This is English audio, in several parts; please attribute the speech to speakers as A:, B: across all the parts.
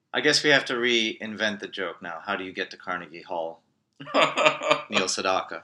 A: I guess we have to reinvent the joke now. How do you get to Carnegie Hall, Neil Sedaka?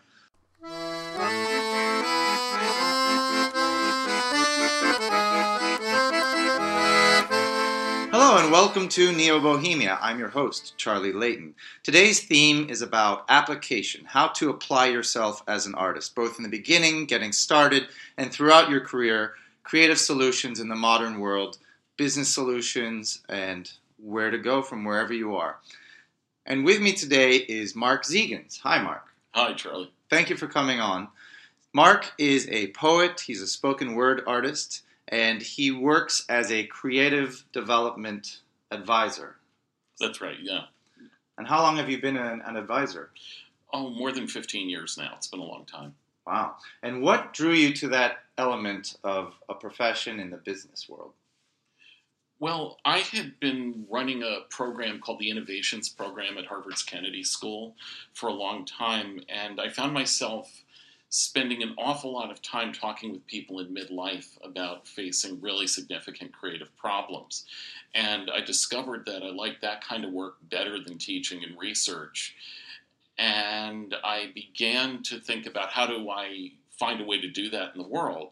A: Hello and welcome to Neo Bohemia. I'm your host, Charlie Layton. Today's theme is about application, how to apply yourself as an artist, both in the beginning, getting started, and throughout your career, creative solutions in the modern world, business solutions, and where to go from wherever you are. And with me today is Mark Zegans. Hi, Mark.
B: Hi, Charlie.
A: Thank you for coming on. Mark is a poet, he's a spoken word artist, and he works as a creative development advisor.
B: That's right, yeah.
A: And how long have you been an advisor?
B: Oh, more than 15 years now. It's been a long time.
A: Wow. And what drew you to that element of a profession in the business world?
B: Well, I had been running a program called the Innovations Program at Harvard's Kennedy School for a long time, and I found myself spending an awful lot of time talking with people in midlife about facing really significant creative problems. And I discovered that I liked that kind of work better than teaching and research. And I began to think about how do I find a way to do that in the world.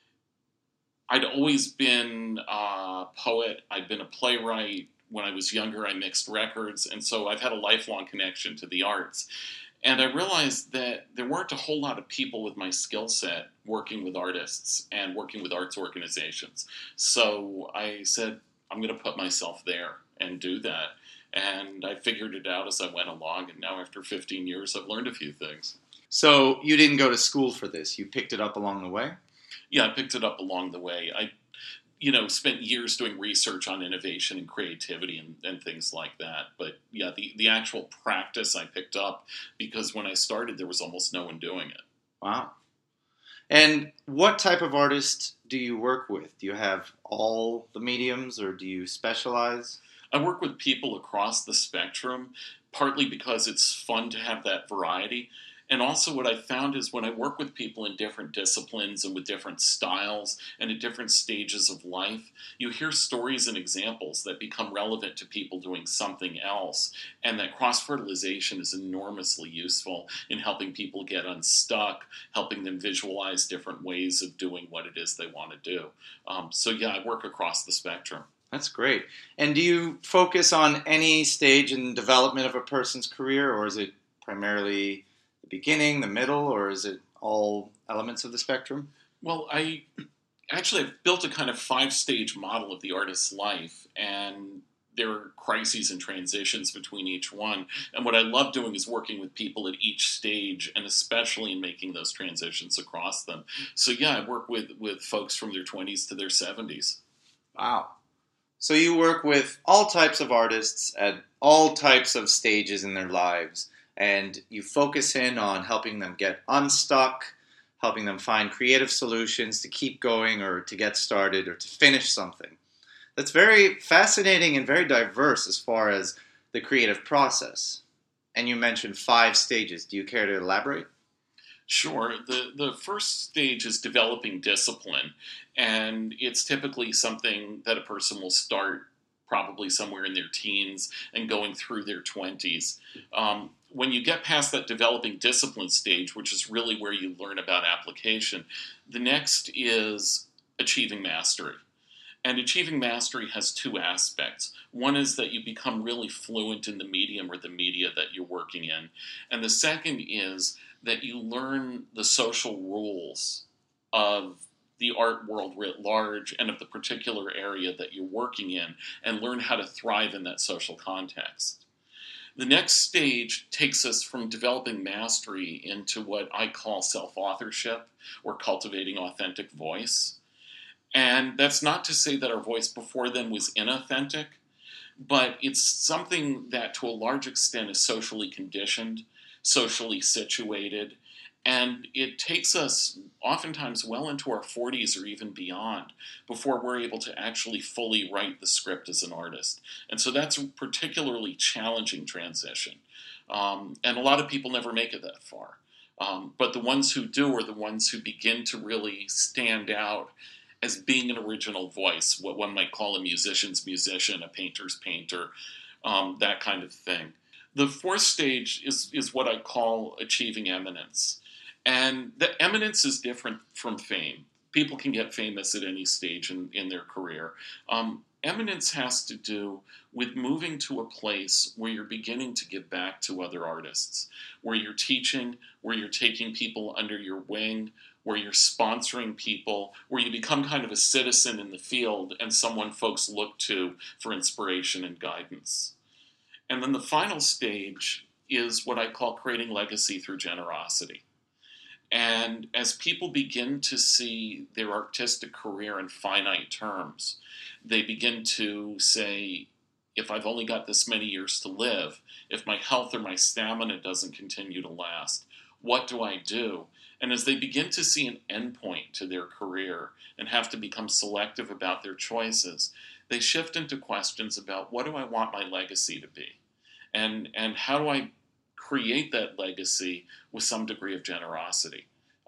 B: I'd always been a poet. I'd been a playwright. When I was younger, I mixed records. And so I've had a lifelong connection to the arts. And I realized that there weren't a whole lot of people with my skill set working with artists and working with arts organizations. So I said, I'm going to put myself there and do that. And I figured it out as I went along. And now after 15 years, I've learned a few things.
A: So you didn't go to school for this. You picked it up along the way?
B: Yeah, I picked it up along the way. I spent years doing research on innovation and creativity and things like that. But yeah, the actual practice I picked up because when I started, there was almost no one doing it.
A: Wow. And what type of artist do you work with? Do you have all the mediums or do you specialize?
B: I work with people across the spectrum, partly because it's fun to have that variety. And also what I found is when I work with people in different disciplines and with different styles and at different stages of life, you hear stories and examples that become relevant to people doing something else. And that cross-fertilization is enormously useful in helping people get unstuck, helping them visualize different ways of doing what it is they want to do. So yeah, I work across the spectrum.
A: That's great. And do you focus on any stage in development of a person's career, or is it primarily the beginning, the middle, or is it all elements of the spectrum?
B: Well, I've built a kind of 5-stage model of the artist's life, and there are crises and transitions between each one. And what I love doing is working with people at each stage, and especially in making those transitions across them. So yeah, I work with folks from their 20s to their 70s.
A: Wow. So you work with all types of artists at all types of stages in their lives, and you focus in on helping them get unstuck, helping them find creative solutions to keep going or to get started or to finish something. That's very fascinating and very diverse as far as the creative process. And you mentioned 5 stages. Do you care to elaborate?
B: Sure. The first stage is developing discipline, and it's typically something that a person will start probably somewhere in their teens and going through their 20s. When you get past that developing discipline stage, which is really where you learn about application, the next is achieving mastery. And achieving mastery has 2 aspects. One is that you become really fluent in the medium or the media that you're working in. And the second is that you learn the social rules of the art world writ large and of the particular area that you're working in and learn how to thrive in that social context. The next stage takes us from developing mastery into what I call self-authorship or cultivating authentic voice. And that's not to say that our voice before then was inauthentic, but it's something that to a large extent is socially conditioned, socially situated, and it takes us oftentimes well into our 40s or even beyond before we're able to actually fully write the script as an artist. And so that's a particularly challenging transition. And a lot of people never make it that far. But the ones who do are the ones who begin to really stand out as being an original voice, what one might call a musician's musician, a painter's painter, that kind of thing. The fourth stage is what I call achieving eminence. And the eminence is different from fame. People can get famous at any stage in their career. Eminence has to do with moving to a place where you're beginning to give back to other artists, where you're teaching, where you're taking people under your wing, where you're sponsoring people, where you become kind of a citizen in the field and someone folks look to for inspiration and guidance. And then the final stage is what I call creating legacy through generosity. And as people begin to see their artistic career in finite terms, they begin to say, if I've only got this many years to live, if my health or my stamina doesn't continue to last, what do I do? And as they begin to see an endpoint to their career and have to become selective about their choices, they shift into questions about what do I want my legacy to be? And how do I create that legacy with some degree of generosity?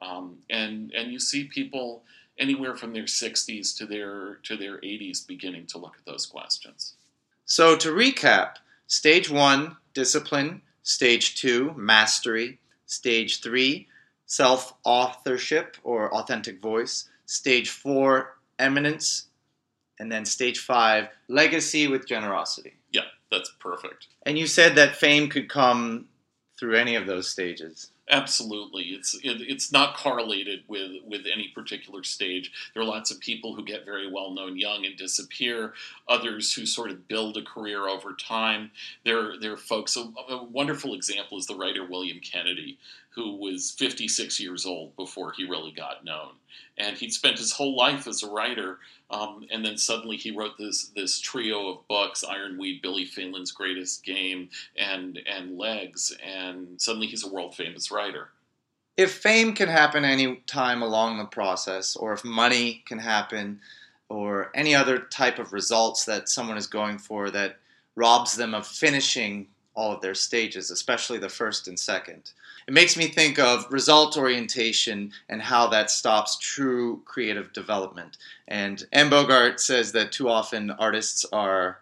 B: And you see people anywhere from their 60s to their 80s beginning to look at those questions.
A: So to recap, stage 1, discipline. Stage 2, mastery. Stage 3, self-authorship or authentic voice. Stage 4, eminence. And then stage 5, legacy with generosity.
B: Yeah, that's perfect.
A: And you said that fame could come through any of those stages.
B: Absolutely. It's not correlated with any particular stage. There are lots of people who get very well known young and disappear, others who sort of build a career over time. There are folks, a wonderful example is the writer William Kennedy, who was 56 years old before he really got known. And he'd spent his whole life as a writer, and then suddenly he wrote this trio of books, Ironweed, Billy Phelan's Greatest Game, and Legs, and suddenly he's a world-famous writer.
A: If fame can happen any time along the process, or if money can happen, or any other type of results that someone is going for that robs them of finishing all of their stages, especially the first and second, it makes me think of result orientation and how that stops true creative development. And M. Bogart says that too often artists are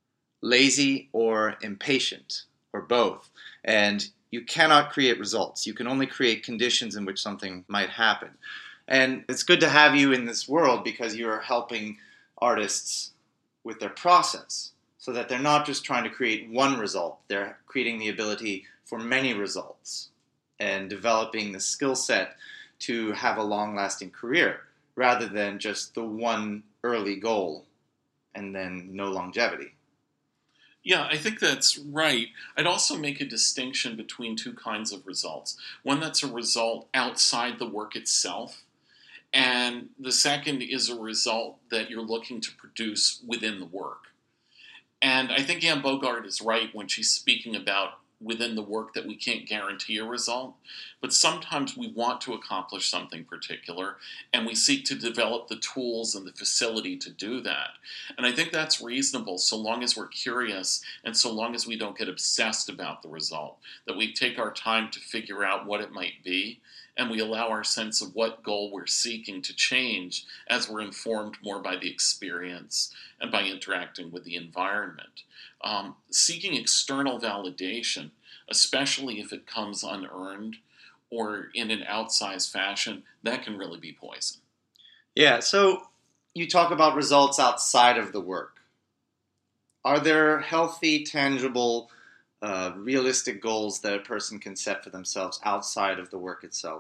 A: lazy or impatient, or both. And you cannot create results. You can only create conditions in which something might happen. And it's good to have you in this world because you're helping artists with their process so that they're not just trying to create one result. They're creating the ability for many results and developing the skill set to have a long-lasting career rather than just the one early goal and then no longevity.
B: Yeah, I think that's right. I'd also make a distinction between two kinds of results. One that's a result outside the work itself, and the second is a result that you're looking to produce within the work. And I think Anne Bogart is right when she's speaking about within the work that we can't guarantee a result, but sometimes we want to accomplish something particular, and we seek to develop the tools and the facility to do that. And I think that's reasonable so long as we're curious and so long as we don't get obsessed about the result, that we take our time to figure out what it might be, and we allow our sense of what goal we're seeking to change as we're informed more by the experience and by interacting with the environment. Seeking external validation, especially if it comes unearned or in an outsized fashion, that can really be poison.
A: Yeah, so you talk about results outside of the work. Are there healthy, tangible, realistic goals that a person can set for themselves outside of the work itself?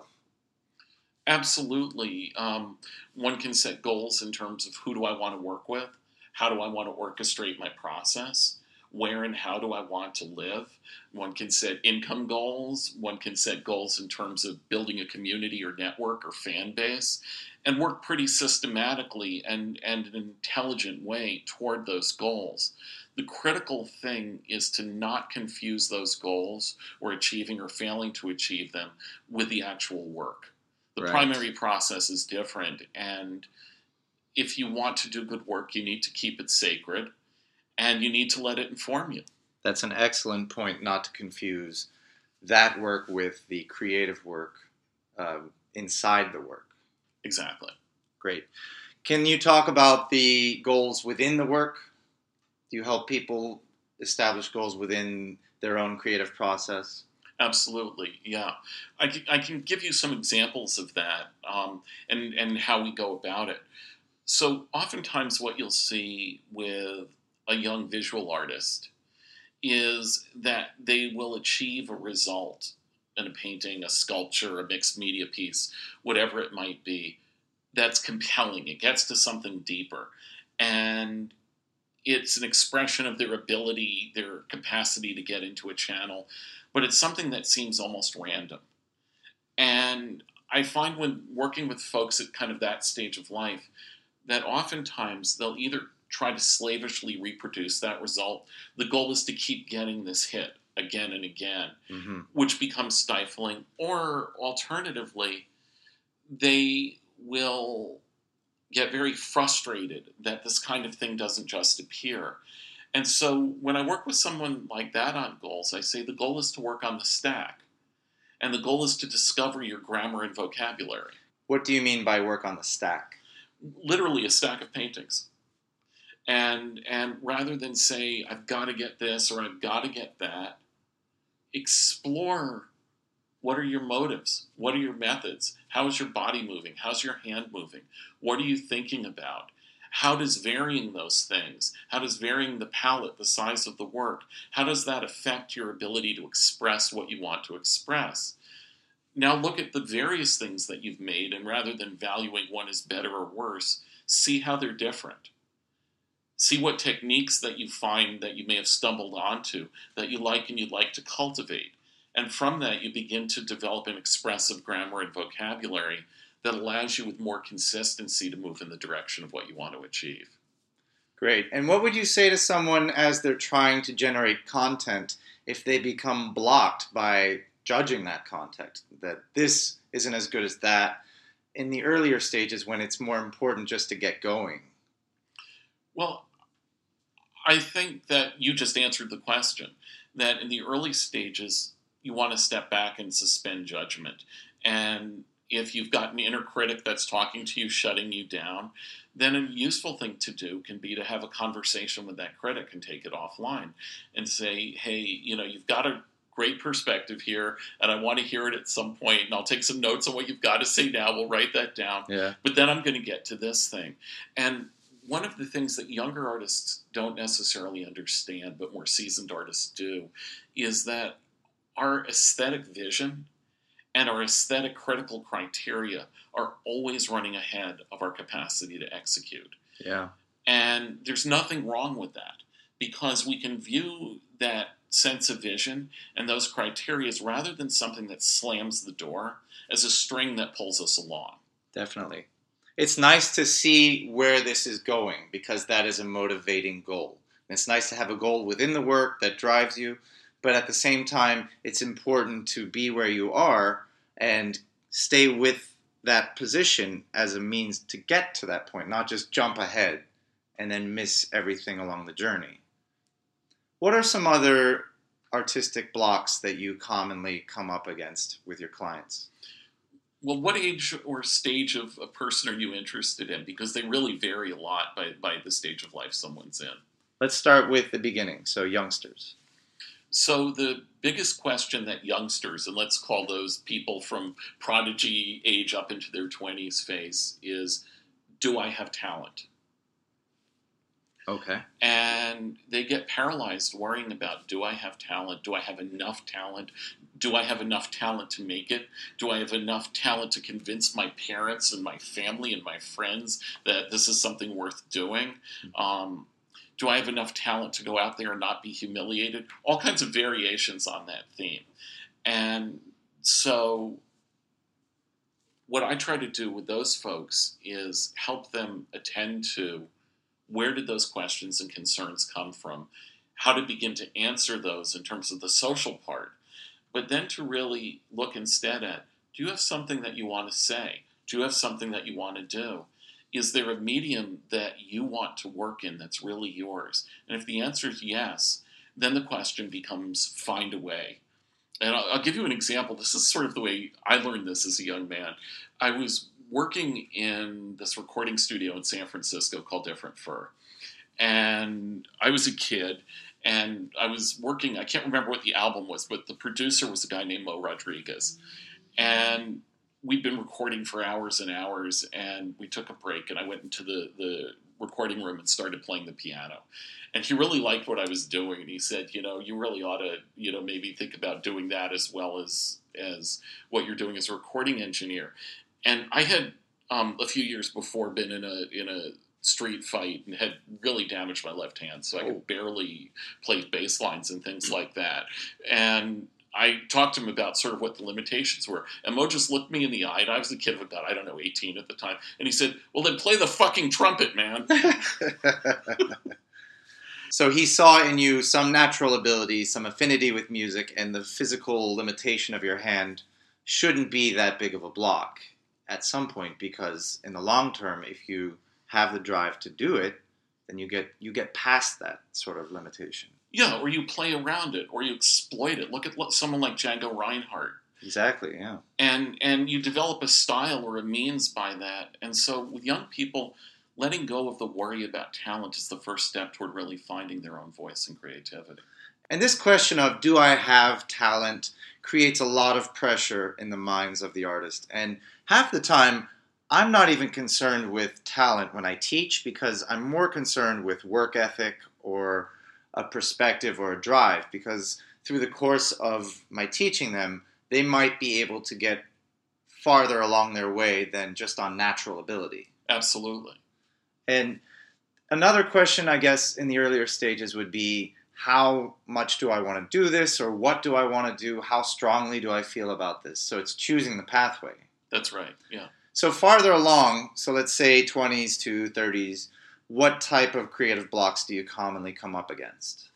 B: Absolutely. One can set goals in terms of who do I want to work with, how do I want to orchestrate my process, where and how do I want to live. One can set income goals. One can set goals in terms of building a community or network or fan base, and work pretty systematically and in an intelligent way toward those goals. The critical thing is to not confuse those goals or achieving or failing to achieve them with the actual work. The
A: Right.
B: primary process is different, and if you want to do good work, you need to keep it sacred, and you need to let it inform you.
A: That's an excellent point, not to confuse that work with the creative work inside the work.
B: Exactly.
A: Great. Can you talk about the goals within the work? Do you help people establish goals within their own creative process?
B: Absolutely, yeah. I can give you some examples of that, and how we go about it. So oftentimes what you'll see with a young visual artist is that they will achieve a result in a painting, a sculpture, a mixed media piece, whatever it might be, that's compelling. It gets to something deeper. And it's an expression of their ability, their capacity to get into a channel, but it's something that seems almost random. And I find when working with folks at kind of that stage of life, that oftentimes they'll either try to slavishly reproduce that result. The goal is to keep getting this hit again and again,
A: Mm-hmm.
B: which becomes stifling. Or alternatively, they will get very frustrated that this kind of thing doesn't just appear. And so when I work with someone like that on goals, I say the goal is to work on the stack. And the goal is to discover your grammar and vocabulary.
A: What do you mean by work on the stack?
B: Literally a stack of paintings. And rather than say, I've got to get this or I've got to get that, explore what are your motives? What are your methods? How is your body moving? How's your hand moving? What are you thinking about? How does varying those things, how does varying the palette, the size of the work, how does that affect your ability to express what you want to express? Now look at the various things that you've made, and rather than valuing one as better or worse, see how they're different. See what techniques that you find that you may have stumbled onto that you like and you'd like to cultivate. And from that, you begin to develop an expressive grammar and vocabulary that allows you with more consistency to move in the direction of what you want to achieve.
A: Great. And what would you say to someone as they're trying to generate content if they become blocked by judging that content, that this isn't as good as that, in the earlier stages when it's more important just to get going?
B: Well, I think that you just answered the question, that in the early stages, you want to step back and suspend judgment. And if you've got an inner critic that's talking to you, shutting you down, then a useful thing to do can be to have a conversation with that critic and take it offline and say, hey, you've got a great perspective here, and I want to hear it at some point, and I'll take some notes on what you've got to say now. We'll write that down.
A: Yeah.
B: But then I'm going to get to this thing. And one of the things that younger artists don't necessarily understand, but more seasoned artists do, is that our aesthetic vision and our aesthetic critical criteria are always running ahead of our capacity to execute.
A: Yeah.
B: And there's nothing wrong with that, because we can view that sense of vision and those criteria rather than something that slams the door, as a string that pulls us along.
A: Definitely. It's nice to see where this is going, because that is a motivating goal. And it's nice to have a goal within the work that drives you, but at the same time, it's important to be where you are and stay with that position as a means to get to that point, not just jump ahead and then miss everything along the journey. What are some other artistic blocks that you commonly come up against with your clients?
B: Well, what age or stage of a person are you interested in? Because they really vary a lot by the stage of life someone's in.
A: Let's start with the beginning, so youngsters.
B: So the biggest question that youngsters, and let's call those people from prodigy age up into their 20s, face is, do I have talent?
A: Okay.
B: And they get paralyzed worrying about, do I have talent? Do I have enough talent? Do I have enough talent to make it? Do I have enough talent to convince my parents and my family and my friends that this is something worth doing? Do I have enough talent to go out there and not be humiliated? All kinds of variations on that theme. And so what I try to do with those folks is help them attend to, where did those questions and concerns come from? How to begin to answer those in terms of the social part. But then to really look instead at, do you have something that you want to say? Do you have something that you want to do? Is there a medium that you want to work in that's really yours? And if the answer is yes, then the question becomes, find a way. And I'll give you an example. This is sort of the way I learned this as a young man. I was working in this recording studio in San Francisco called Different Fur. And I was a kid, and I was working, I can't remember what the album was, but the producer was a guy named Mo Rodriguez. And we'd been recording for hours and hours, and we took a break, and I went into the recording room and started playing the piano. And he really liked what I was doing, and he said, you really ought to, maybe think about doing that as well as what you're doing as a recording engineer. And I had a few years before been in a street fight and had really damaged my left hand, so I could barely play bass lines and things like that. And I talked to him about sort of what the limitations were. And Mo just looked me in the eye, and I was a kid of about, 18 at the time. And he said, well, then play the fucking trumpet, man.
A: So he saw in you some natural ability, some affinity with music, and the physical limitation of your hand shouldn't be that big of a block at some point, because in the long term, if you have the drive to do it, then you get past that sort of limitation.
B: Yeah, or you play around it, or you exploit it. Look at someone like Django Reinhardt.
A: Exactly, yeah.
B: And you develop a style or a means by that. And so with young people, letting go of the worry about talent is the first step toward really finding their own voice and creativity.
A: And this question of, do I have talent, creates a lot of pressure in the minds of the artist. And half the time, I'm not even concerned with talent when I teach, because I'm more concerned with work ethic or a perspective or a drive, because through the course of my teaching them, they might be able to get farther along their way than just on natural ability.
B: Absolutely.
A: And another question, I guess, in the earlier stages would be, how much do I want to do this, or what do I want to do? How strongly do I feel about this? So it's choosing the pathway.
B: That's right, yeah.
A: So farther along, so let's say 20s to 30s, what type of creative blocks do you commonly come up against?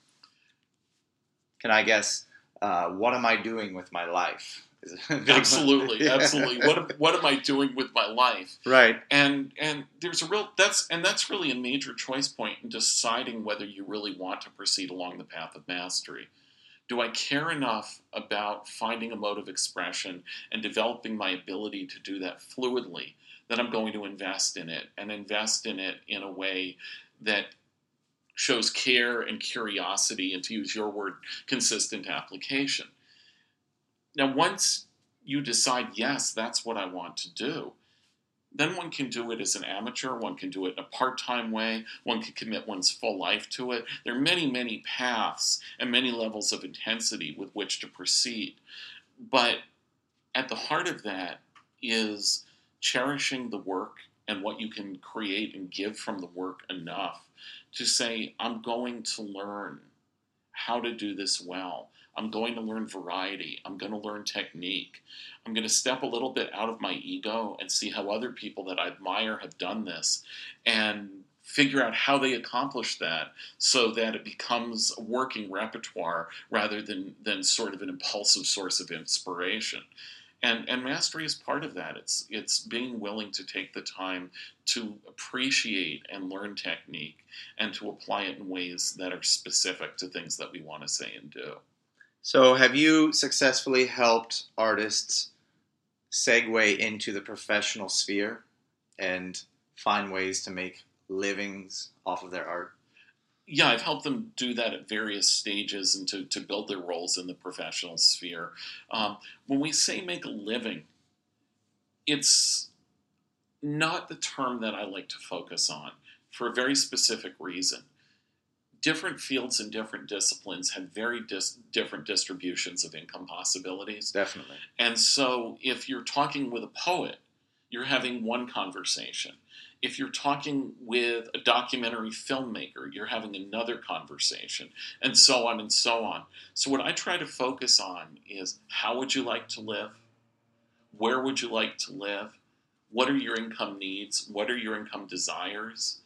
A: Can I guess, what am I doing with my life?
B: Absolutely, yeah. Absolutely. What am I doing with my life?
A: Right.
B: And there's that's really a major choice point in deciding whether you really want to proceed along the path of mastery. Do I care enough about finding a mode of expression and developing my ability to do that fluidly that I'm going to invest in it, and invest in it in a way that shows care and curiosity, and, to use your word, consistent application? Now, once you decide, yes, that's what I want to do, then one can do it as an amateur, one can do it in a part-time way, one can commit one's full life to it. There are many, many paths and many levels of intensity with which to proceed. But at the heart of that is cherishing the work and what you can create and give from the work enough to say, I'm going to learn how to do this well. I'm going to learn variety. I'm going to learn technique. I'm going to step a little bit out of my ego and see how other people that I admire have done this, and figure out how they accomplish that so that it becomes a working repertoire rather than sort of an impulsive source of inspiration. And mastery is part of that. It's being willing to take the time to appreciate and learn technique, and to apply it in ways that are specific to things that we want to say and do.
A: So have you successfully helped artists segue into the professional sphere and find ways to make livings off of their art?
B: Yeah, I've helped them do that at various stages, and to build their roles in the professional sphere. When we say make a living, it's not the term that I like to focus on, for a very specific reason. Different fields and different disciplines have very different distributions of income possibilities.
A: Definitely.
B: And so if you're talking with a poet, you're having one conversation. If you're talking with a documentary filmmaker, you're having another conversation, and so on and so on. So what I try to focus on is, how would you like to live? Where would you like to live? What are your income needs? What are your income desires?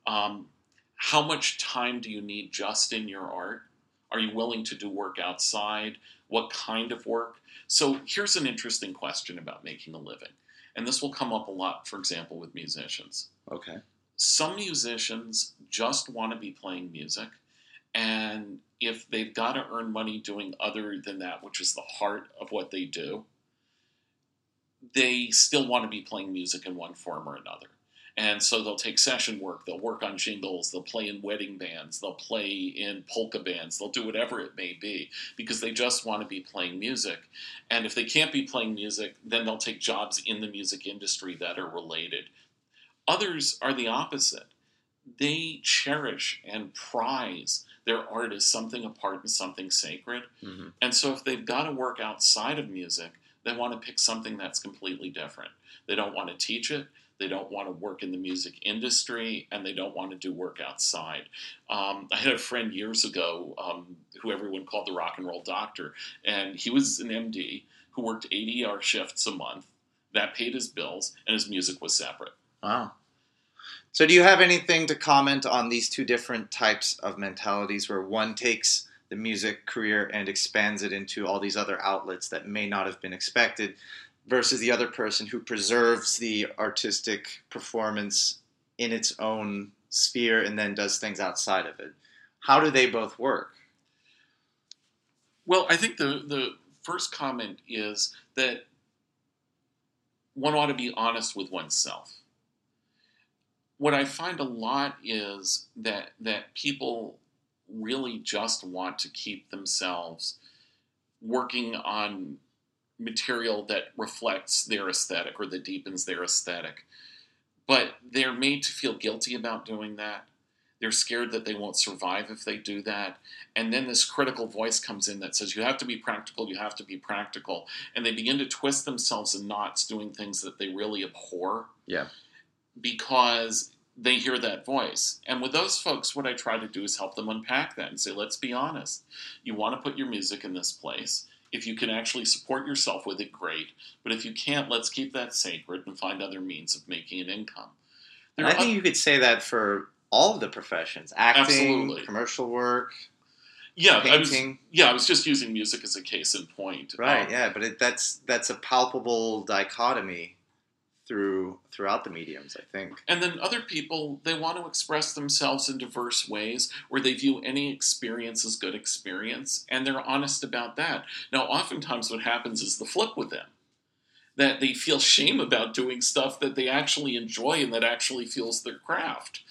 B: How much time do you need just in your art? Are you willing to do work outside? What kind of work? So here's an interesting question about making a living. And this will come up a lot, for example, with musicians.
A: Okay.
B: Some musicians just want to be playing music. And if they've got to earn money doing other than that, which is the heart of what they do, they still want to be playing music in one form or another. And so they'll take session work, they'll work on jingles, they'll play in wedding bands, they'll play in polka bands, they'll do whatever it may be, because they just want to be playing music. And if they can't be playing music, then they'll take jobs in the music industry that are related. Others are the opposite. They cherish and prize their art as something apart and something sacred.
A: Mm-hmm.
B: And so if they've got to work outside of music, they want to pick something that's completely different. They don't want to teach it. They don't want to work in the music industry, and they don't want to do work outside. I had a friend years ago who everyone called the rock and roll doctor, and he was an MD who worked 80-hour shifts a month. That paid his bills, and his music was separate.
A: Wow. So do you have anything to comment on these two different types of mentalities, where one takes the music career and expands it into all these other outlets that may not have been expected, versus the other person who preserves the artistic performance in its own sphere and then does things outside of it? How do they both work?
B: Well, I think the first comment is that one ought to be honest with oneself. What I find a lot is that people really just want to keep themselves working on material that reflects their aesthetic or that deepens their aesthetic. But they're made to feel guilty about doing that. They're scared that they won't survive if they do that. And then this critical voice comes in that says, you have to be practical, you have to be practical. And they begin to twist themselves in knots doing things that they really abhor.
A: Yeah.
B: Because they hear that voice. And with those folks, what I try to do is help them unpack that and say, let's be honest. You want to put your music in this place. If you can actually support yourself with it, great. But if you can't, let's keep that sacred and find other means of making an income.
A: And I think you could say that for all of the professions. Acting,
B: Absolutely.
A: Commercial work,
B: yeah,
A: painting.
B: I was just using music as a case in point.
A: Right, yeah, but that's a palpable dichotomy throughout the mediums, I think.
B: And then other people, they want to express themselves in diverse ways where they view any experience as good experience, and they're honest about that. Now, oftentimes what happens is the flip with them, that they feel shame about doing stuff that they actually enjoy and that actually fuels their craft.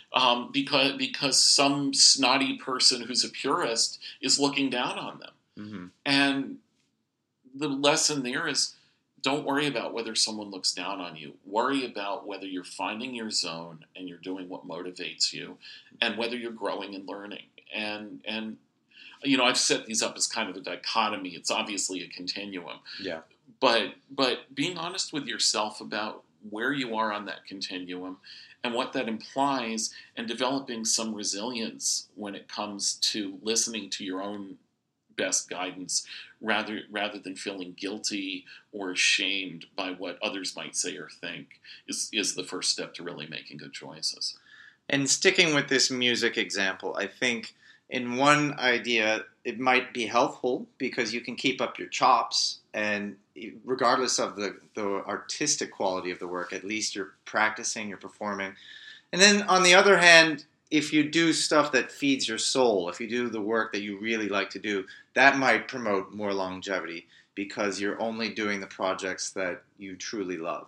B: Because some snotty person who's a purist is looking down on them.
A: Mm-hmm.
B: And the lesson there is, don't worry about whether someone looks down on you. Worry about whether you're finding your zone and you're doing what motivates you, and whether you're growing and learning. And you know, I've set these up as kind of a dichotomy. It's obviously a continuum.
A: Yeah.
B: But being honest with yourself about where you are on that continuum and what that implies, and developing some resilience when it comes to listening to your own best guidance, rather than feeling guilty or ashamed by what others might say or think, is the first step to really making good choices.
A: And sticking with this music example, I think in one idea it might be helpful because you can keep up your chops, and regardless of the artistic quality of the work, at least you're practicing, you're performing. And then on the other hand, if you do stuff that feeds your soul, if you do the work that you really like to do, that might promote more longevity because you're only doing the projects that you truly love.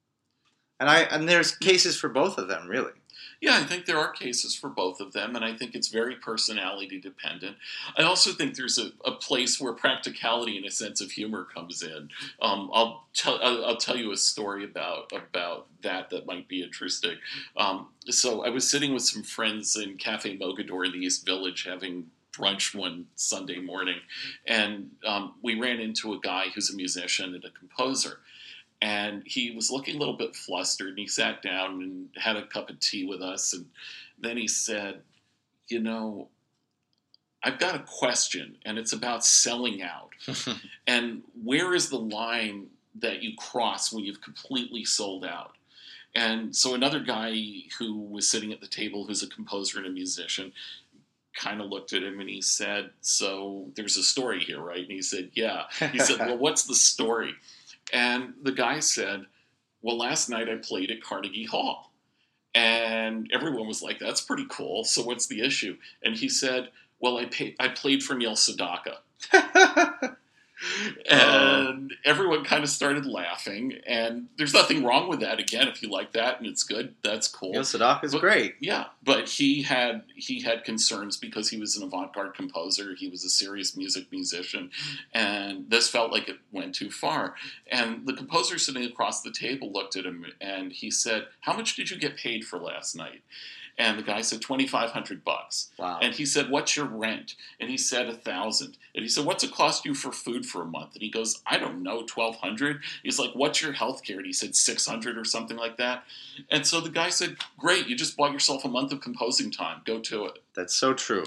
A: And there's cases for both of them, really.
B: Yeah, I think there are cases for both of them, and I think it's very personality dependent. I also think there's a place where practicality and a sense of humor comes in. I'll tell you a story about that might be interesting. So I was sitting with some friends in Cafe Mogador in the East Village having brunch one Sunday morning, and we ran into a guy who's a musician and a composer. And he was looking a little bit flustered, and he sat down and had a cup of tea with us. And then he said, you know, I've got a question, and it's about selling out. And where is the line that you cross when you've completely sold out? And so another guy who was sitting at the table, who's a composer and a musician, kind of looked at him and he said, so there's a story here, right? And he said, yeah. He said, well, what's the story? And the guy said, well, last night I played at Carnegie Hall. And everyone was like, that's pretty cool. So what's the issue? And he said, well, I played for Neil Sedaka. And everyone kind of started laughing, and there's nothing wrong with that. Again, if you like that and it's good, that's cool.
A: Neil Sedaka is great.
B: Yeah, but he had concerns because he was an avant-garde composer. He was a serious musician, and this felt like it went too far. And the composer sitting across the table looked at him, and he said, "How much did you get paid for last night?" And the guy said, $2,500.
A: Wow.
B: And he said, "What's your rent?" And he said, $1,000. And he said, "What's it cost you for food for a month?" And he goes, "I don't know, $1,200. He's like, "What's your health care?" And he said, $600 or something like that. And so the guy said, "Great, you just bought yourself a month of composing time. Go to it."
A: That's so true.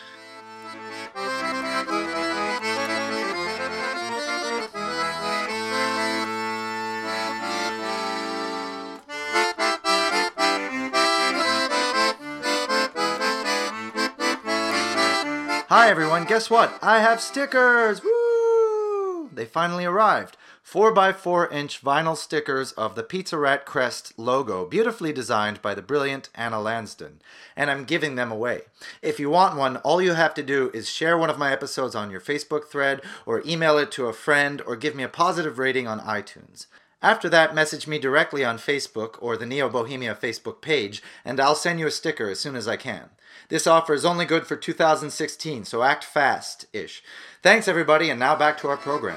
A: Hi everyone, guess what? I have stickers! Woo! They finally arrived. 4x4-inch vinyl stickers of the Pizza Rat Crest logo, beautifully designed by the brilliant Anna Lansden. And I'm giving them away. If you want one, all you have to do is share one of my episodes on your Facebook thread, or email it to a friend, or give me a positive rating on iTunes. After that, message me directly on Facebook or the Neo Bohemia Facebook page, and I'll send you a sticker as soon as I can. This offer is only good for 2016, so act fast-ish. Thanks, everybody, and now back to our program.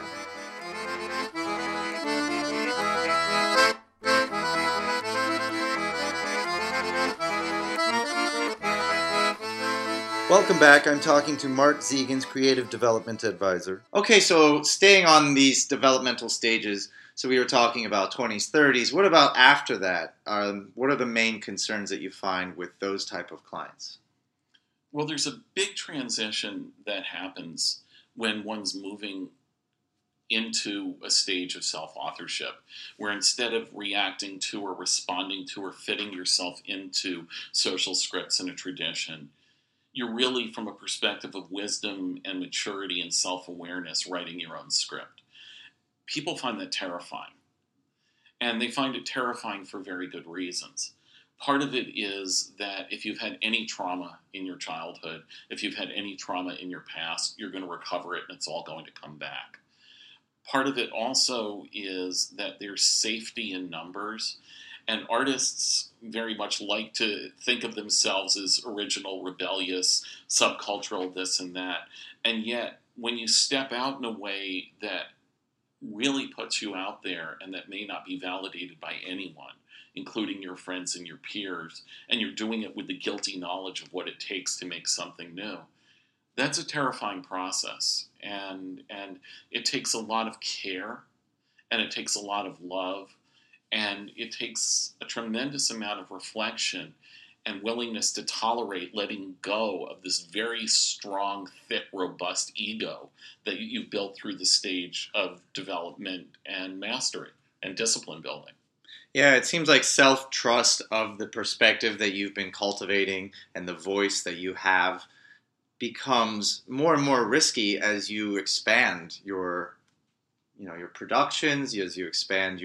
A: Welcome back. I'm talking to Mark Zegans, Creative Development Advisor. Okay, so staying on these developmental stages, so we were talking about 20s, 30s. What about after that? What are the main concerns that you find with those type of clients?
B: Well, there's a big transition that happens when one's moving into a stage of self-authorship, where instead of reacting to or responding to or fitting yourself into social scripts and a tradition, you're really, from a perspective of wisdom and maturity and self-awareness, writing your own script. People find that terrifying. And they find it terrifying for very good reasons. Part of it is that if you've had any trauma in your childhood, if you've had any trauma in your past, you're going to recover it and it's all going to come back. Part of it also is that there's safety in numbers, and artists very much like to think of themselves as original, rebellious, subcultural, this and that. And yet, when you step out in a way that really puts you out there and that may not be validated by anyone, including your friends and your peers, and you're doing it with the guilty knowledge of what it takes to make something new, that's a terrifying process. And it takes a lot of care, and it takes a lot of love, and it takes a tremendous amount of reflection and willingness to tolerate letting go of this very strong, thick, robust ego that you've built through the stage of development and mastery and discipline building.
A: Yeah, it seems like self-trust of the perspective that you've been cultivating and the voice that you have becomes more and more risky as you expand your productions, as you expand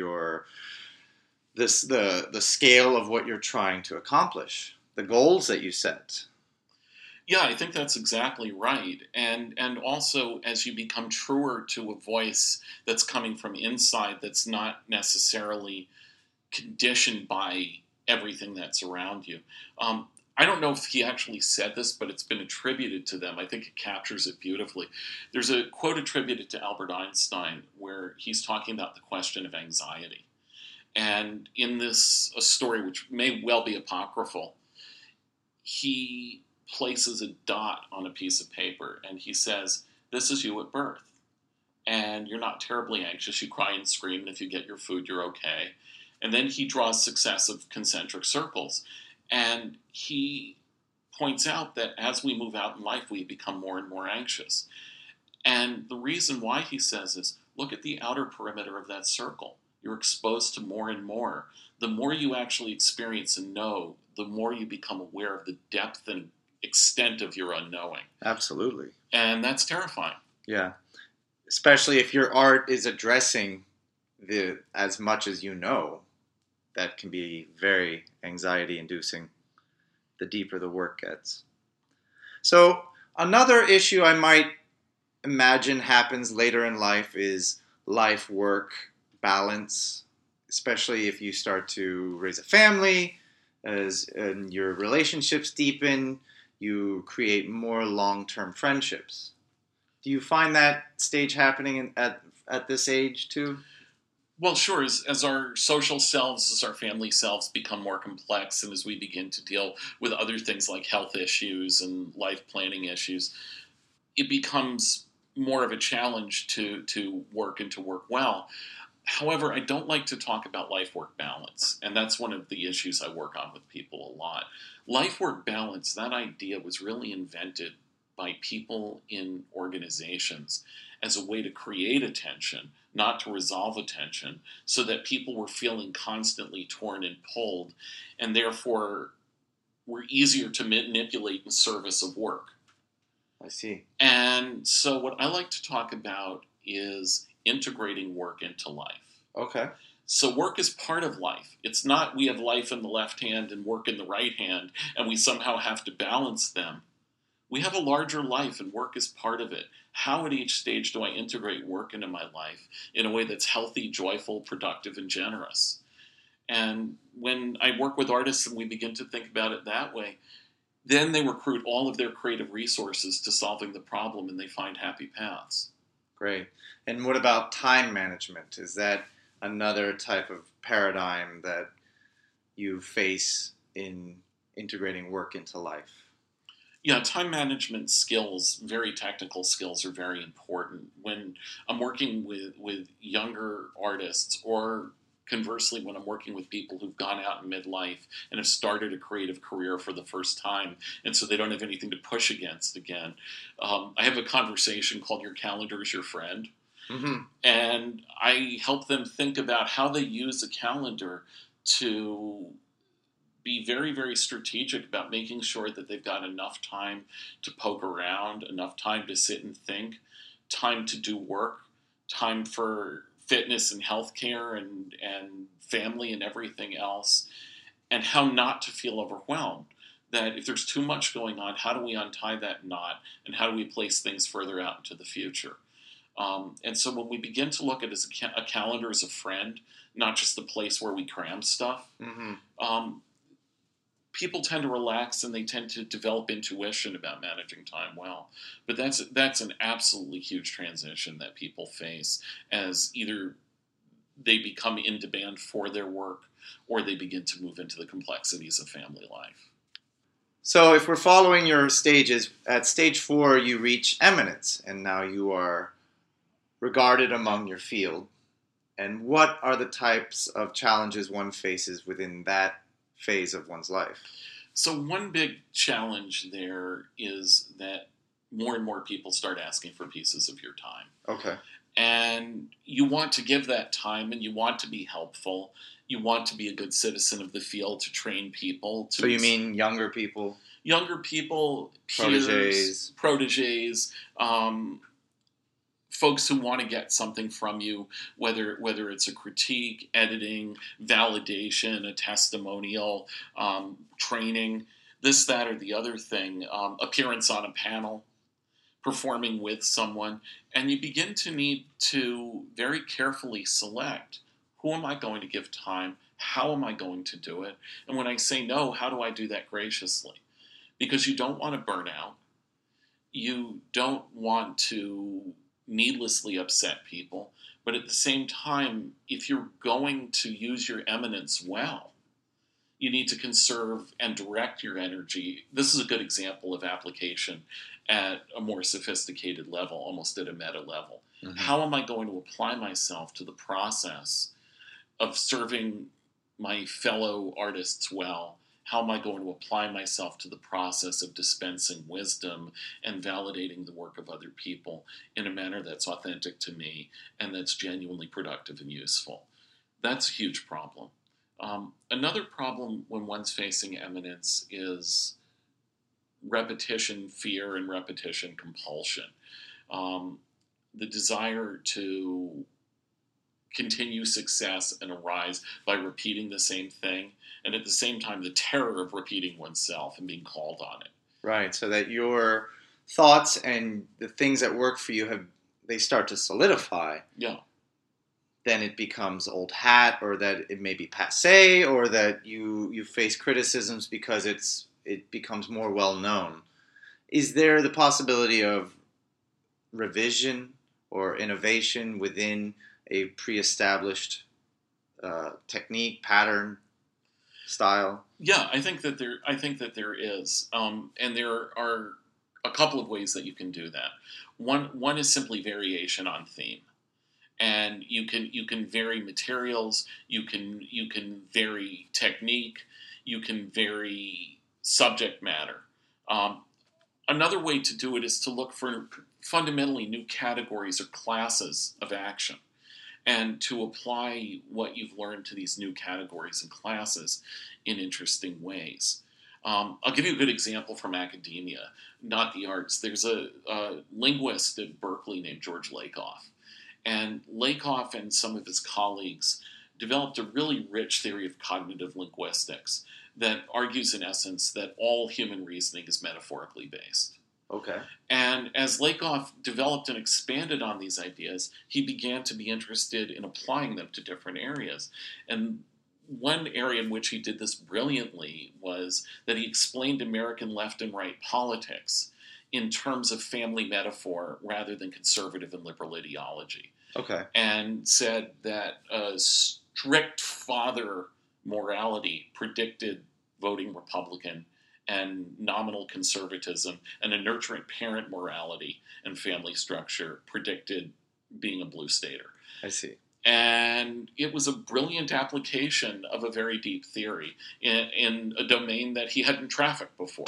A: the scale of what you're trying to accomplish, the goals that you set.
B: Yeah, I think that's exactly right. And also, as you become truer to a voice that's coming from inside, that's not necessarily conditioned by everything that's around you. I don't know if he actually said this, but it's been attributed to them. I think it captures it beautifully. There's a quote attributed to Albert Einstein where he's talking about the question of anxiety. And in this a story, which may well be apocryphal, he places a dot on a piece of paper and he says, "This is you at birth. And you're not terribly anxious. You cry and scream, and if you get your food, you're okay." And then he draws successive concentric circles. And he points out that as we move out in life, we become more and more anxious. And the reason why he says is, look at the outer perimeter of that circle. You're exposed to more and more. The more you actually experience and know, the more you become aware of the depth and extent of your unknowing.
A: Absolutely.
B: And that's terrifying.
A: Yeah. Especially if your art is addressing as much as you know. That can be very anxiety-inducing the deeper the work gets. So another issue I might imagine happens later in life is life-work balance, especially if you start to raise a family, and your relationships deepen, you create more long-term friendships. Do you find that stage happening at this age too?
B: Well, sure. As our social selves, as our family selves become more complex, and as we begin to deal with other things like health issues and life planning issues, it becomes more of a challenge to work and to work well. However, I don't like to talk about life work balance, and that's one of the issues I work on with people a lot. Life work balance, that idea was really invented by people in organizations as a way to create attention, not to resolve attention, so that people were feeling constantly torn and pulled, and therefore were easier to manipulate in service of work.
A: I see.
B: And so, what I like to talk about is integrating work into life.
A: Okay.
B: So, work is part of life. It's not we have life in the left hand and work in the right hand, and we somehow have to balance them. We have a larger life, and work is part of it. How at each stage do I integrate work into my life in a way that's healthy, joyful, productive, and generous? And when I work with artists and we begin to think about it that way, then they recruit all of their creative resources to solving the problem and they find happy paths.
A: Great. And what about time management? Is that another type of paradigm that you face in integrating work into life?
B: Yeah, time management skills, very technical skills, are very important. When I'm working with younger artists, or conversely, when I'm working with people who've gone out in midlife and have started a creative career for the first time, and so they don't have anything to push against again, I have a conversation called Your Calendar is Your Friend.
A: Mm-hmm.
B: And I help them think about how they use a calendar to be very, very strategic about making sure that they've got enough time to poke around, enough time to sit and think, time to do work, time for fitness and healthcare and family and everything else, and how not to feel overwhelmed. That if there's too much going on, how do we untie that knot and how do we place things further out into the future? And so when we begin to look at it as a calendar as a friend, not just the place where we cram stuff,
A: Mm-hmm.
B: People tend to relax and they tend to develop intuition about managing time well. But that's an absolutely huge transition that people face as either they become in demand for their work or they begin to move into the complexities of family life.
A: So if we're following your stages, at stage 4 you reach eminence, and now you are regarded among your field. And what are the types of challenges one faces within that phase of one's life?
B: So one big challenge there is that more and more people start asking for pieces of your time.
A: Okay.
B: And you want to give that time and you want to be helpful. You want to be a good citizen of the field to train people.
A: So you mean younger people?
B: Younger people, peers, proteges, folks who want to get something from you, whether it's a critique, editing, validation, a testimonial, training, this, that, or the other thing, appearance on a panel, performing with someone, and you begin to need to very carefully select, who am I going to give time? How am I going to do it? And when I say no, how do I do that graciously? Because you don't want to burn out. You don't want to needlessly upset people. But at the same time, if you're going to use your eminence well, you need to conserve and direct your energy. This is a good example of application at a more sophisticated level, almost at a meta level. Mm-hmm. How am I going to apply myself to the process of serving my fellow artists well? How am I going to apply myself to the process of dispensing wisdom and validating the work of other people in a manner that's authentic to me and that's genuinely productive and useful? That's a huge problem. Another problem when one's facing eminence is repetition fear and repetition compulsion. The desire to continue success and arise by repeating the same thing, and at the same time the terror of repeating oneself and being called on it.
A: Right, so that your thoughts and the things that work for you they start to solidify,
B: Yeah.
A: then it becomes old hat, or that it may be passé, or that you face criticisms because it becomes more well known. Is there the possibility of revision or innovation within a pre-established technique, pattern, style?
B: Yeah, I think that there is, and there are a couple of ways that you can do that. One is simply variation on theme, and you can vary materials, you can vary technique, you can vary subject matter. Um, Another way to do it is to look for fundamentally new categories or classes of action, and to apply what you've learned to these new categories and classes in interesting ways. I'll give you a good example from academia, not the arts. There's a linguist at Berkeley named George Lakoff. And Lakoff and some of his colleagues developed a really rich theory of cognitive linguistics that argues, in essence, that all human reasoning is metaphorically based.
A: Okay.
B: And as Lakoff developed and expanded on these ideas, he began to be interested in applying them to different areas. And one area in which he did this brilliantly was that he explained American left and right politics in terms of family metaphor rather than conservative and liberal ideology.
A: Okay.
B: And said that a strict father morality predicted voting Republican, and nominal conservatism and a nurturant parent morality and family structure predicted being a blue stater.
A: I see.
B: And it was a brilliant application of a very deep theory in a domain that he hadn't trafficked before.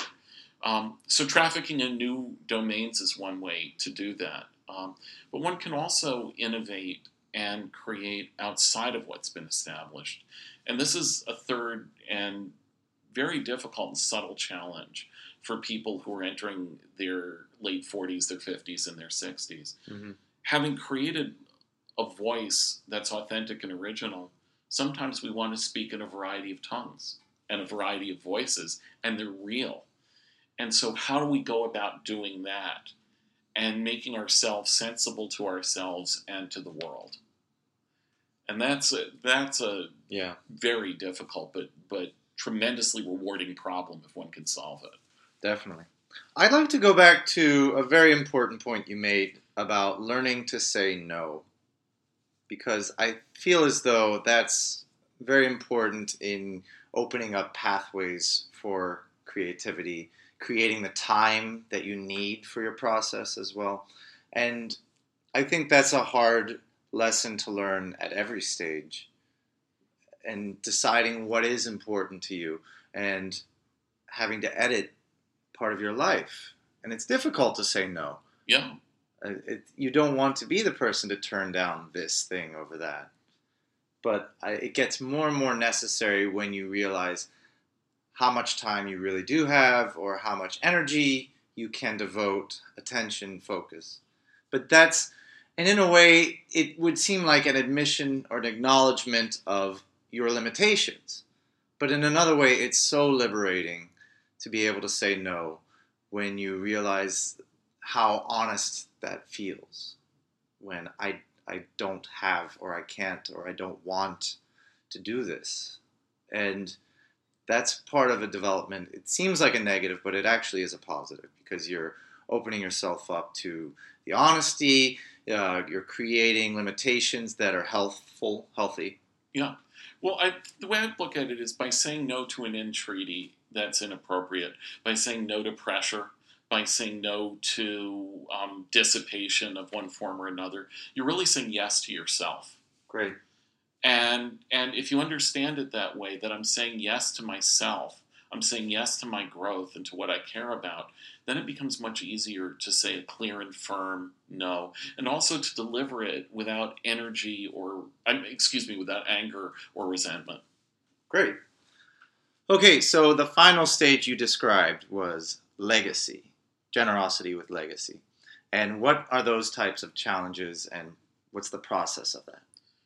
B: So trafficking in new domains is one way to do that. But one can also innovate and create outside of what's been established. And this is a third and very difficult and subtle challenge for people who are entering their late 40s, their 50s, and their 60s.
A: Mm-hmm.
B: Having created a voice that's authentic and original, sometimes we want to speak in a variety of tongues and a variety of voices, and they're real. And so how do we go about doing that and making ourselves sensible to ourselves and to the world? And that's a
A: Yeah.
B: very difficult but tremendously rewarding problem if one can solve it.
A: Definitely. I'd like to go back to a very important point you made about learning to say no, because I feel as though that's very important in opening up pathways for creativity, creating the time that you need for your process as well. And I think that's a hard lesson to learn at every stage, and deciding what is important to you and having to edit part of your life. And it's difficult to say no.
B: Yeah.
A: You don't want to be the person to turn down this thing over that. But it gets more and more necessary when you realize how much time you really do have, or how much energy you can devote, attention, focus. But and in a way, it would seem like an admission or an acknowledgement of your limitations. But in another way, it's so liberating to be able to say no when you realize how honest that feels, when I don't have, or I can't, or I don't want to do this. And that's part of a development. It seems like a negative, but it actually is a positive, because you're opening yourself up to the honesty, you're creating limitations that are healthy.
B: Yeah. Well, the way I look at it is by saying no to an entreaty that's inappropriate, by saying no to pressure, by saying no to dissipation of one form or another, you're really saying yes to yourself.
A: Great.
B: And if you understand it that way, that I'm saying yes to myself, I'm saying yes to my growth and to what I care about, then it becomes much easier to say a clear and firm no, and also to deliver it without without anger or resentment.
A: Great. Okay, so the final stage you described was legacy, generosity with legacy. And what are those types of challenges, and what's the process of that?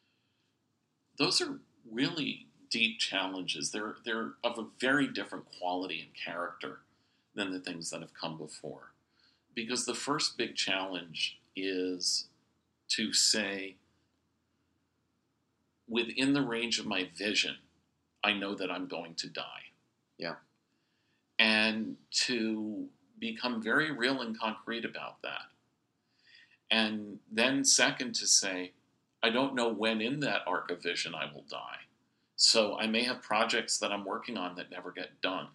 B: Those are really deep challenges. They're of a very different quality and character than the things that have come before. Because the first big challenge is to say, within the range of my vision, I know that I'm going to die.
A: Yeah.
B: And to become very real and concrete about that. And then second, to say, I don't know when in that arc of vision I will die. So I may have projects that I'm working on that never get done.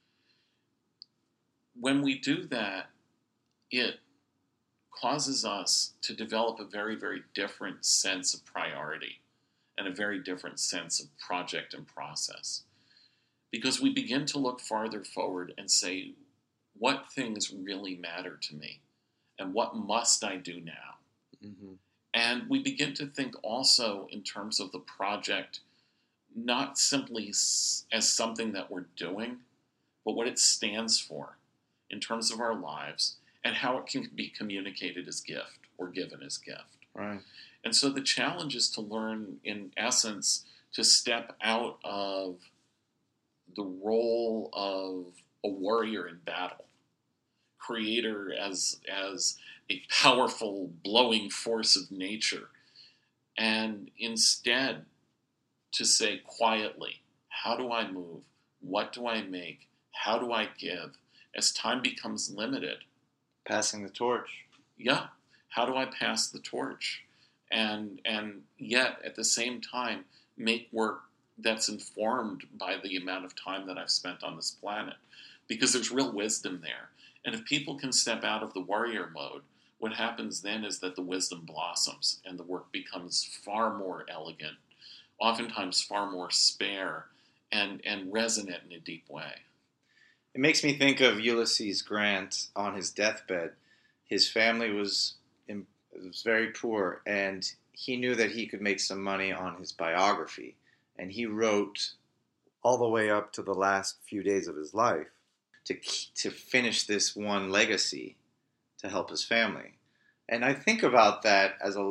B: When we do that, it causes us to develop a very, very different sense of priority and a very different sense of project and process. Because we begin to look farther forward and say, what things really matter to me? And what must I do now?
A: Mm-hmm.
B: And we begin to think also in terms of the project, not simply as something that we're doing, but what it stands for in terms of our lives and how it can be communicated as gift or given as gift.
A: Right.
B: And so the challenge is to learn, in essence, to step out of the role of a warrior in battle, creator as a powerful blowing force of nature, and instead to say quietly, how do I move? What do I make? How do I give? As time becomes limited.
A: Passing the torch.
B: Yeah. How do I pass the torch? And yet, at the same time, make work that's informed by the amount of time that I've spent on this planet. Because there's real wisdom there. And if people can step out of the warrior mode, what happens then is that the wisdom blossoms and the work becomes far more elegant, oftentimes far more spare, and resonant in a deep way.
A: It makes me think of Ulysses Grant on his deathbed. His family was very poor, and he knew that he could make some money on his biography. And he wrote all the way up to the last few days of his life to finish this one legacy to help his family. And I think about that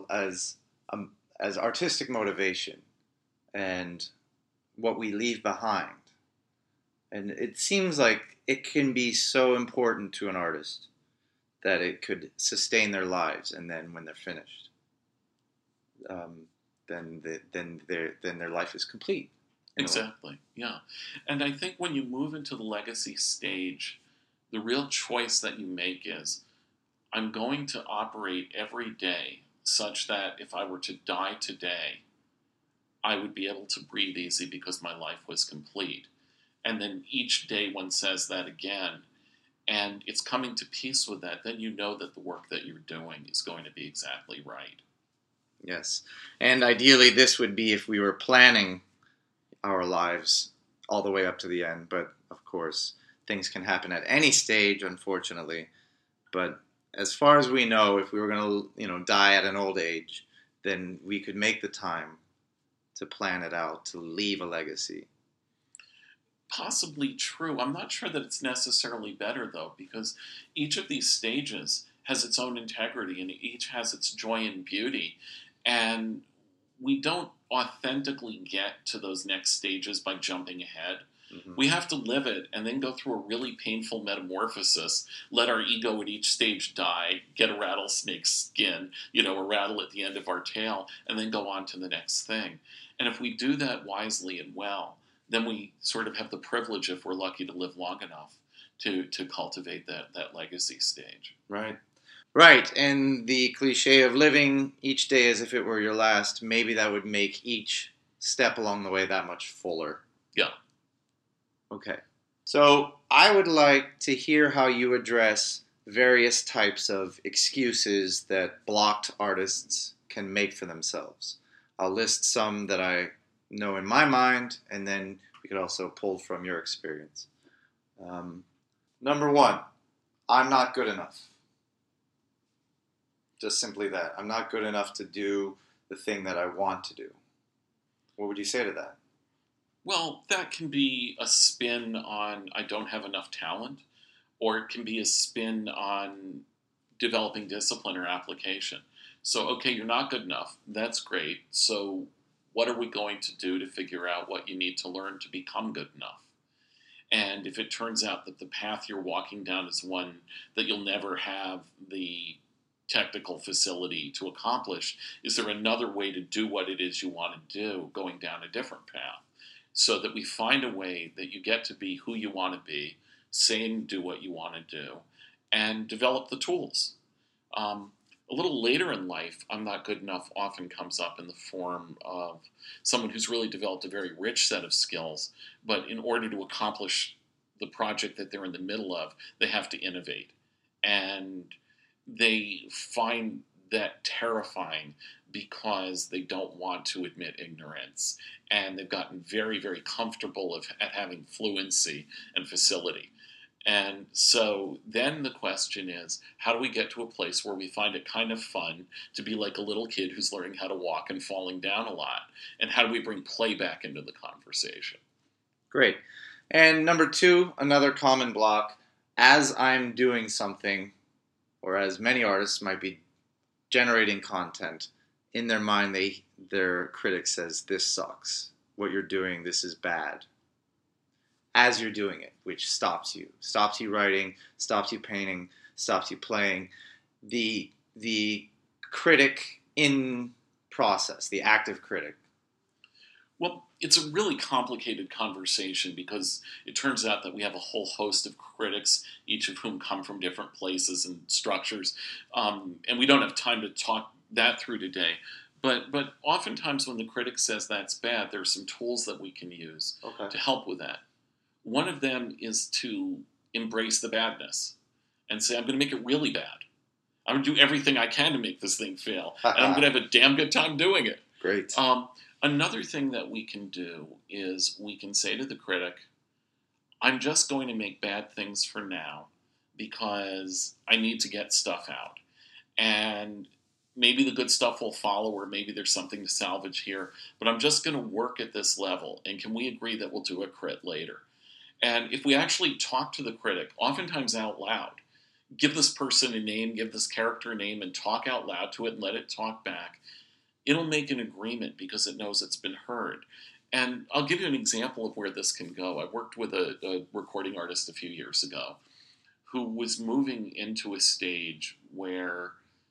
A: as artistic motivation and what we leave behind. And it seems like it can be so important to an artist that it could sustain their lives, and then when they're finished, then their life is complete.
B: Exactly, yeah. And I think when you move into the legacy stage, the real choice that you make is, I'm going to operate every day such that if I were to die today, I would be able to breathe easy because my life was complete. And then each day one says that again, and it's coming to peace with that, then you know that the work that you're doing is going to be exactly right.
A: Yes. And ideally this would be if we were planning our lives all the way up to the end. But of course, things can happen at any stage, unfortunately. But as far as we know, if we were going to, die at an old age, then we could make the time to plan it out, to leave a legacy.
B: Possibly true. I'm not sure that it's necessarily better, though, because each of these stages has its own integrity and each has its joy and beauty. And we don't authentically get to those next stages by jumping ahead. Mm-hmm. We have to live it and then go through a really painful metamorphosis, let our ego at each stage die, get a rattlesnake skin, a rattle at the end of our tail, and then go on to the next thing. And if we do that wisely and well, then we sort of have the privilege, if we're lucky to live long enough, to cultivate that legacy stage.
A: Right. Right, and the cliche of living each day as if it were your last, maybe that would make each step along the way that much fuller.
B: Yeah.
A: Okay. So I would like to hear how you address various types of excuses that blocked artists can make for themselves. I'll list some that I know in my mind, and then we could also pull from your experience. Number one, I'm not good enough. Just simply that. I'm not good enough to do the thing that I want to do. What would you say to that?
B: Well, that can be a spin on I don't have enough talent, or it can be a spin on developing discipline or application. So, okay, you're not good enough. That's great. So what are we going to do to figure out what you need to learn to become good enough? And if it turns out that the path you're walking down is one that you'll never have the technical facility to accomplish, is there another way to do what it is you want to do going down a different path? So that we find a way that you get to be who you want to be, say and do what you want to do, and develop the tools. A little later in life, I'm not good enough often comes up in the form of someone who's really developed a very rich set of skills, but in order to accomplish the project that they're in the middle of, they have to innovate. And they find that terrifying because they don't want to admit ignorance. And they've gotten very, very comfortable at having fluency and facility. And so then the question is, how do we get to a place where we find it kind of fun to be like a little kid who's learning how to walk and falling down a lot? And how do we bring play back into the conversation?
A: Great. And number 2, another common block, as I'm doing something, or as many artists might be generating content, in their mind, their critic says, this sucks. What you're doing, this is bad. As you're doing it, which stops you writing, stops you painting, stops you playing. The critic in process, the active critic.
B: Well, it's a really complicated conversation because it turns out that we have a whole host of critics, each of whom come from different places and structures, and we don't have time to talk that through today. But oftentimes when the critic says that's bad, there are some tools that we can use to help with that. One of them is to embrace the badness and say, I'm going to make it really bad. I'm going to do everything I can to make this thing fail. And I'm going to have a damn good time doing it.
A: Great.
B: Another thing that we can do is we can say to the critic, I'm just going to make bad things for now because I need to get stuff out. And maybe the good stuff will follow, or maybe there's something to salvage here. But I'm just going to work at this level. And can we agree that we'll do a crit later? And if we actually talk to the critic, oftentimes out loud, give this person a name, give this character a name, and talk out loud to it and let it talk back, it'll make an agreement because it knows it's been heard. And I'll give you an example of where this can go. I worked with a recording artist a few years ago who was moving into a stage where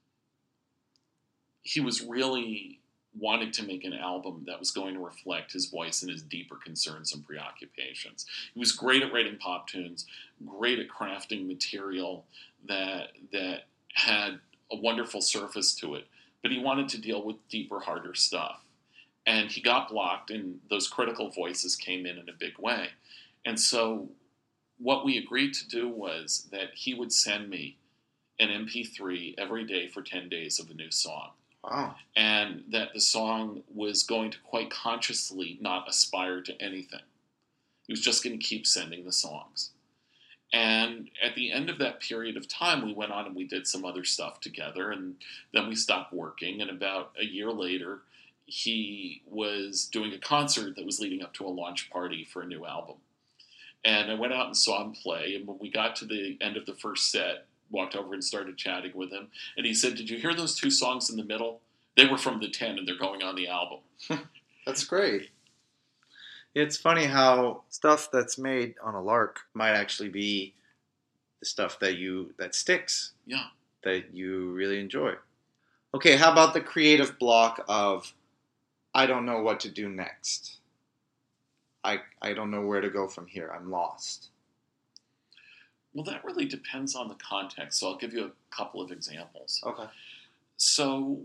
B: he was really wanted to make an album that was going to reflect his voice and his deeper concerns and preoccupations. He was great at writing pop tunes, great at crafting material that had a wonderful surface to it, but he wanted to deal with deeper, harder stuff. And he got blocked, and those critical voices came in a big way. And so what we agreed to do was that he would send me an MP3 every day for 10 days of a new song.
A: Wow.
B: And that the song was going to quite consciously not aspire to anything. He was just going to keep sending the songs. And at the end of that period of time, we went on and we did some other stuff together, and then we stopped working. And about a year later, he was doing a concert that was leading up to a launch party for a new album. And I went out and saw him play, and when we got to the end of the first set, walked over and started chatting with him. And he said, did you hear those 2 songs in the middle? They were from the 10 and they're going on the album.
A: That's great. It's funny how stuff that's made on a lark might actually be the stuff that sticks.
B: Yeah.
A: That you really enjoy. Okay, how about the creative block of, I don't know what to do next. I don't know where to go from here. I'm lost.
B: Well, that really depends on the context, so I'll give you a couple of examples.
A: Okay.
B: So,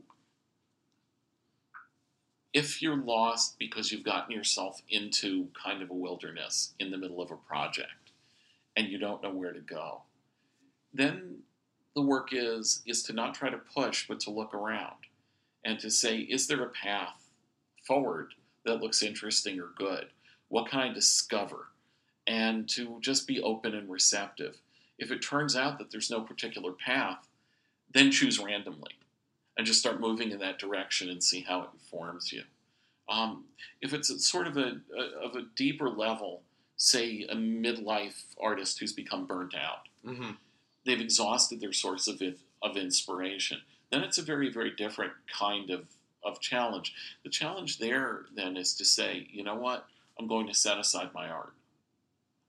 B: if you're lost because you've gotten yourself into kind of a wilderness in the middle of a project, and you don't know where to go, then the work is to not try to push, but to look around, and to say, is there a path forward that looks interesting or good? What can I discover? And to just be open and receptive. If it turns out that there's no particular path, then choose randomly and just start moving in that direction and see how it informs you. If it's of a deeper level, say a midlife artist who's become burnt out,
A: mm-hmm.
B: they've exhausted their source of inspiration, then it's a very, very different kind of challenge. The challenge there then is to say, you know what, I'm going to set aside my art.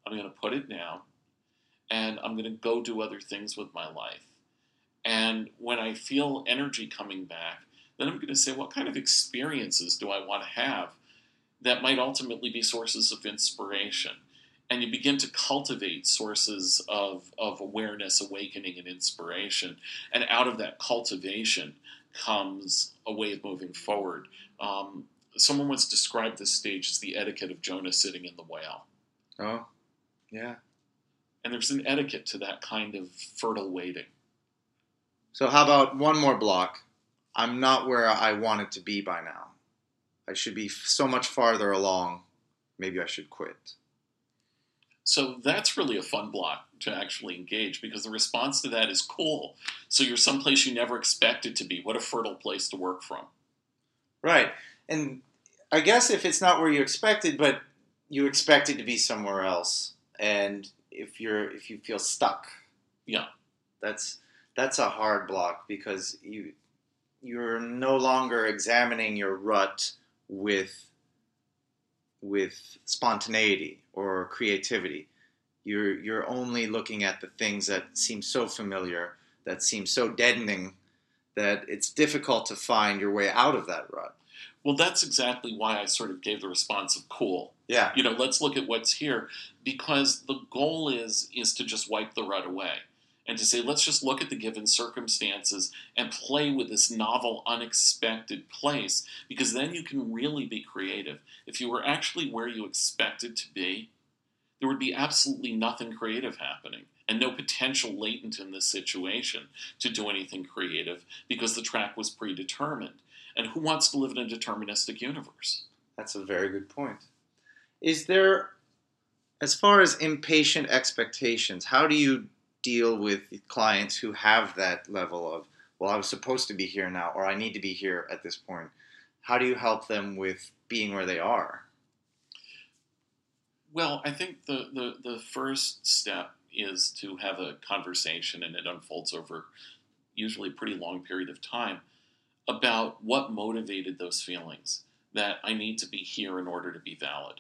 B: I'm going to put it down, and I'm going to go do other things with my life. And when I feel energy coming back, then I'm going to say, what kind of experiences do I want to have that might ultimately be sources of inspiration? And you begin to cultivate sources of awareness, awakening, and inspiration. And out of that cultivation comes a way of moving forward. Someone once described this stage as the etiquette of Jonah sitting in the whale.
A: Oh, yeah.
B: And there's an etiquette to that kind of fertile waiting.
A: So how about one more block? I'm not where I wanted to be by now. I should be so much farther along. Maybe I should quit.
B: So that's really a fun block to actually engage, because the response to that is cool. So you're someplace you never expected to be. What a fertile place to work from.
A: Right. And I guess if it's not where you expected, but you expected to be somewhere else, and if you feel stuck,
B: Yeah,
A: that's a hard block, because you're no longer examining your rut with spontaneity or creativity. You're only looking at the things that seem so familiar, that seem so deadening, that it's difficult to find your way out of that rut.
B: well, that's exactly why I sort of gave the response of cool.
A: Yeah.
B: Let's look at what's here, because the goal is to just wipe the rut away, and to say, let's just look at the given circumstances and play with this novel, unexpected place, because then you can really be creative. If you were actually where you expected to be, there would be absolutely nothing creative happening, and no potential latent in this situation to do anything creative, because the track was predetermined. And who wants to live in a deterministic universe?
A: That's a very good point. Is there, as far as impatient expectations, how do you deal with clients who have that level of, well, I was supposed to be here now, or I need to be here at this point? How do you help them with being where they are?
B: Well, I think the first step is to have a conversation, and it unfolds over usually a pretty long period of time, about what motivated those feelings, that I need to be here in order to be valid.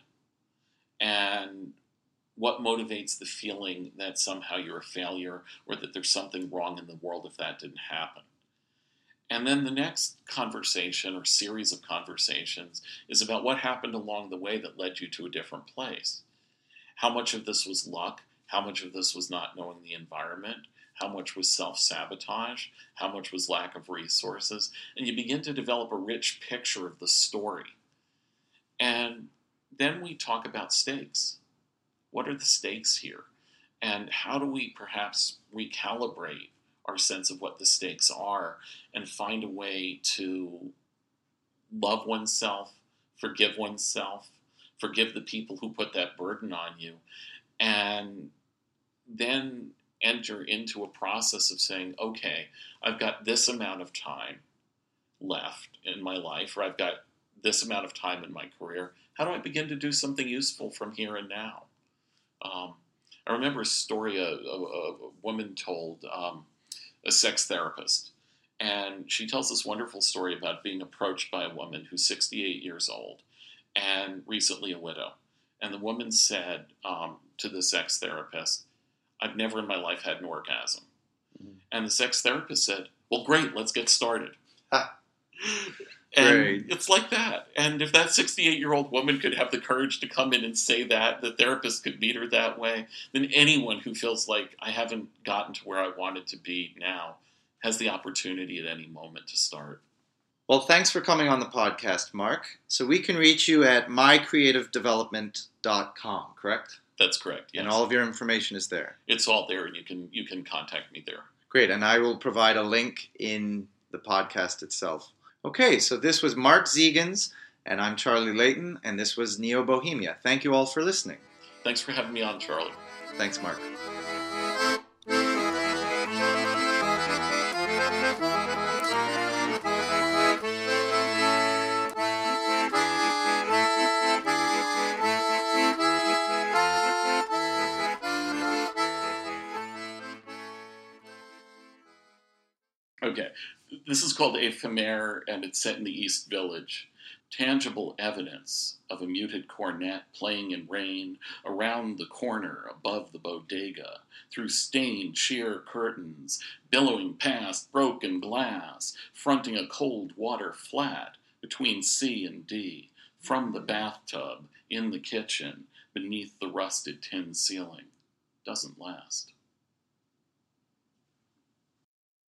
B: And what motivates the feeling that somehow you're a failure, or that there's something wrong in the world if that didn't happen. And then the next conversation, or series of conversations, is about what happened along the way that led you to a different place. How much of this was luck? How much of this was not knowing the environment? How much was self-sabotage? How much was lack of resources? And you begin to develop a rich picture of the story. And then we talk about stakes. What are the stakes here? And how do we perhaps recalibrate our sense of what the stakes are, and find a way to love oneself, forgive the people who put that burden on you, and then enter into a process of saying, okay, I've got this amount of time left in my life, or I've got this amount of time in my career. How do I begin to do something useful from here and now? I remember a story a woman told, a sex therapist. And she tells this wonderful story about being approached by a woman who's 68 years old and recently a widow. And the woman said to the sex therapist, I've never in my life had an orgasm. Mm-hmm. And the sex therapist said, well, great, let's get started. And
A: Great.
B: It's like that. And if that 68-year-old woman could have the courage to come in and say that, the therapist could meet her that way, then anyone who feels like I haven't gotten to where I wanted to be now has the opportunity at any moment to start.
A: Well, thanks for coming on the podcast, Mark. So we can reach you at mycreativedevelopment.com, correct?
B: That's correct, yes.
A: And all of your information is there.
B: It's all there, and you can contact me there.
A: Great, and I will provide a link in the podcast itself. Okay, so this was Mark Zegans, and I'm Charlie Layton, and this was Neo Bohemia. Thank you all for listening.
B: Thanks for having me on, Charlie.
A: Thanks, Mark.
B: Okay. This is called Ephemer, and it's set in the East Village. Tangible evidence of a muted cornet playing in rain around the corner above the bodega, through stained sheer curtains, billowing past broken glass, fronting a cold water flat between C and D, from the bathtub, in the kitchen, beneath the rusted tin ceiling. Doesn't last.